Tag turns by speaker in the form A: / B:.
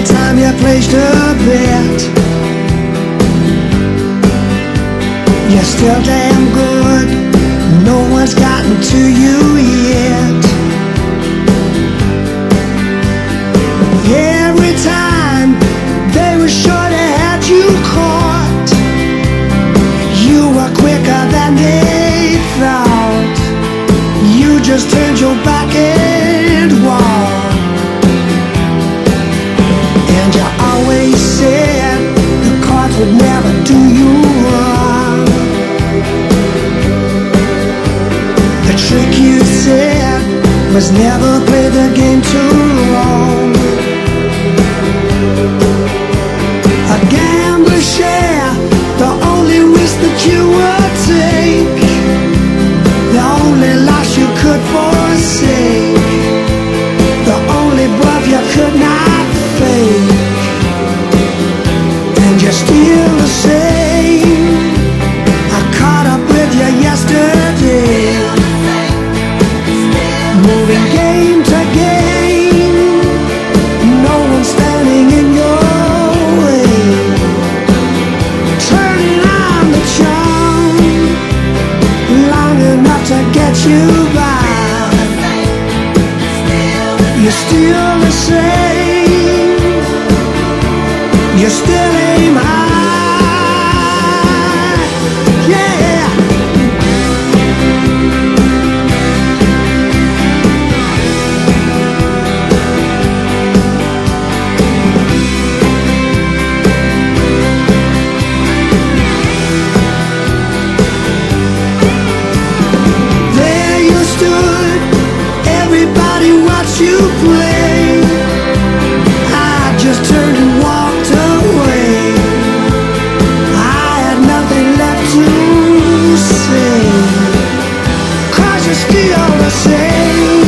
A: time you placed a bet, you're still damn good. No one's gotten to you yet. Every time they were sure they had you caught, you were quicker than they thought. You just turned your back and walked. And you always said the cards would never do you wrong. The trick you said was never play the game too long. A gambler's share, the only risk that you would take, the only loss you could forsake, the only bluff you could not fake. And you're still the same. I caught up with you yesterday, moving game to game, no one standing in your way, turning on the charm long enough to get you by. You're still the same. You still aim high, yeah. There you stood, everybody watched you play. I just turned and walked away. I had nothing left to say, 'cause you're still the same.